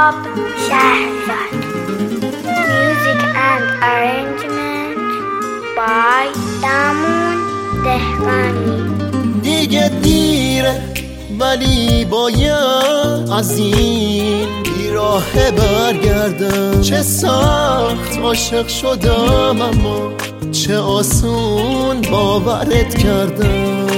انتخاب شهرزاد. Music and arrangement by دامون دهقانی. دیگه دیره ولی باید از این بیراهه برگردم. چه سخت عاشق شدم اما چه آسون باورت کردم.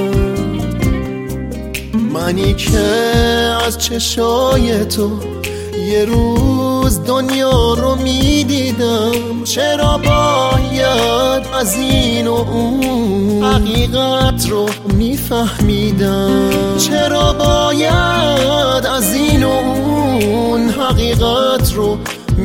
منی که از چشای تو یه روز دنیا رو میدیدم. چرا باید از این و اون حقیقت رو میفهمیدم؟ چرا باید از این و اون حقیقت رو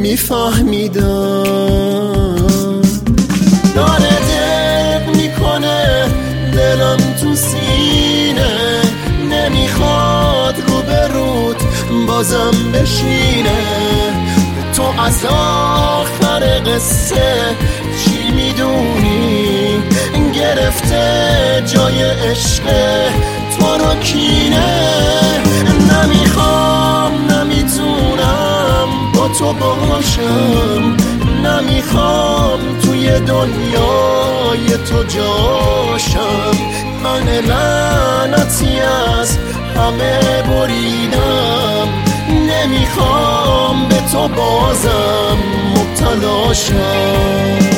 میفهمیدم؟ داره دق میکنه دلم تو سینه، نمیخواد رو به رود بازم بشینه. تو از آخر قصه چی میدونی؟ گرفته جای عشق تو رو کینه. نمیخوام نمیتونم با تو باشم، نمیخوام توی دنیای تو جاشم. من لعنتی از همه بریدم، نمیخوام به تو بازم مبتلا شم.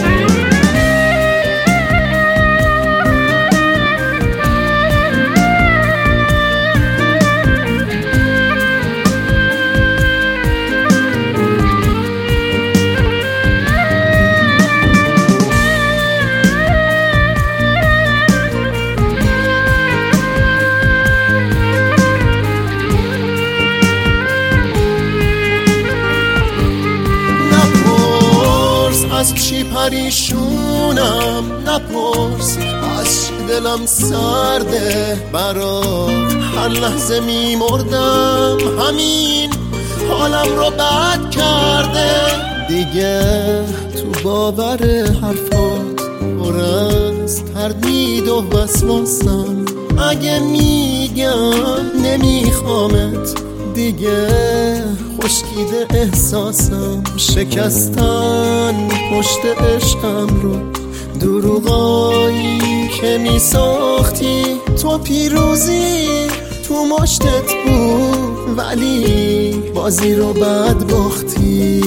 از چی پریشونم نپرس، از دلم سرده برات. هر لحظه میمردم همین حالم رو بد کرده. دیگه تو باور حرفات پر از تردید و وسواسم. اگه میگم نمیخوامت دیگه خشکیده احساسم. شکستن پشت عشقم رو، دروغایی که میساختی تو پیروزی تو مشتت بود، ولی بازی رو بد باختی.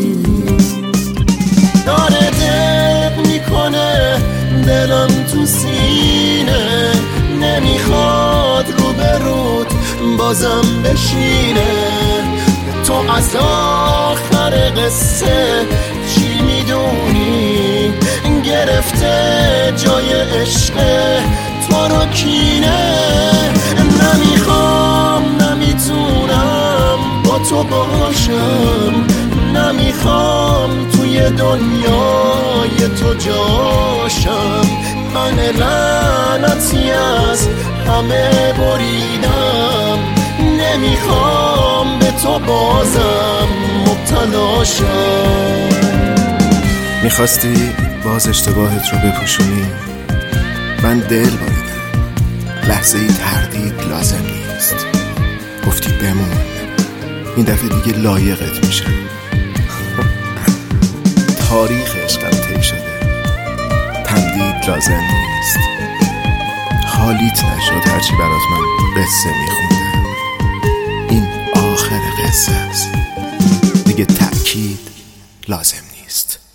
داره دق میکنه دلم تو سینه، نمیخواد رو به رود بازم بشینه. تو از آخر قصه چی میدونی؟ گرفته جای عشق تو رو کینه. نمیخوام نمیتونم با تو باشم، نمیخوام توی دنیای تو جاشم. من لعنتی از همه بریدم، نمیخوام به تو بازم مبتلا شم. میخواستی باز اشتباهت رو بپوشونی، من دل بریدم. لحظه ای تردید لازم نیست. گفتی بمون، این دفعه دیگه لایقت میشم. تاریخ عشقم طی شده، تمدید لازم نیست. حالیت نشد هرچی برات من قصه میخوندم. این آخر قصه است، دیگه تأکید لازم نیست.